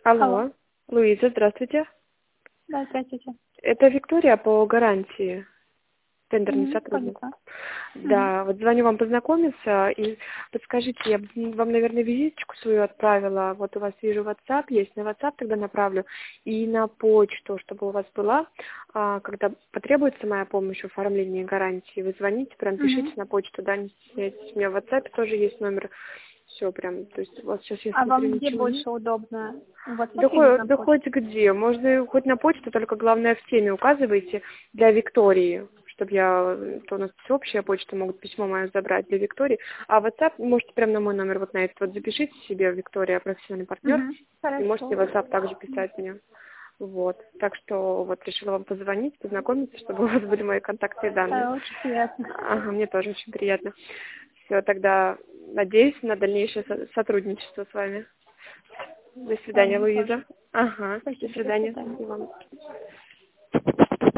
Алло. Алло, Луиза, здравствуйте. Да, здравствуйте. Это Виктория по гарантии, тендерный сотрудник. Поняла. Мгм. Да, вот звоню вам познакомиться и подскажите, я вам, наверное, визиточку свою отправила, вот у вас вижу WhatsApp есть, на WhatsApp тогда направлю, и на почту, чтобы у вас была, когда потребуется моя помощь в оформлении гарантии, вы звоните, прям пишите Мгм. на почту, да, не стесняйтесь, у меня в WhatsApp тоже есть номер, все прям, то есть вот сейчас я А смотрю, вам где ничего нет. больше удобно? В Да, WhatsApp или на да почту? хоть где. Можно и хоть на почту, только главное в теме указывайте для Виктории, чтобы то у нас всеобщая почта, могут письмо мое забрать для Виктории. А WhatsApp можете прямо на мой номер вот на этот вот запишите себе, Виктория, профессиональный партнер, Угу. и можете в Хорошо. WhatsApp также писать мне. Вот. Так что вот решила вам позвонить, познакомиться, чтобы у вас были мои контакты и данные. Очень приятно. Ага, мне тоже очень приятно. Все, тогда надеюсь на дальнейшее сотрудничество с вами. До свидания, Ладно, тоже. Луиза. Ага, до Спасибо, до свидания. свидания. И вам.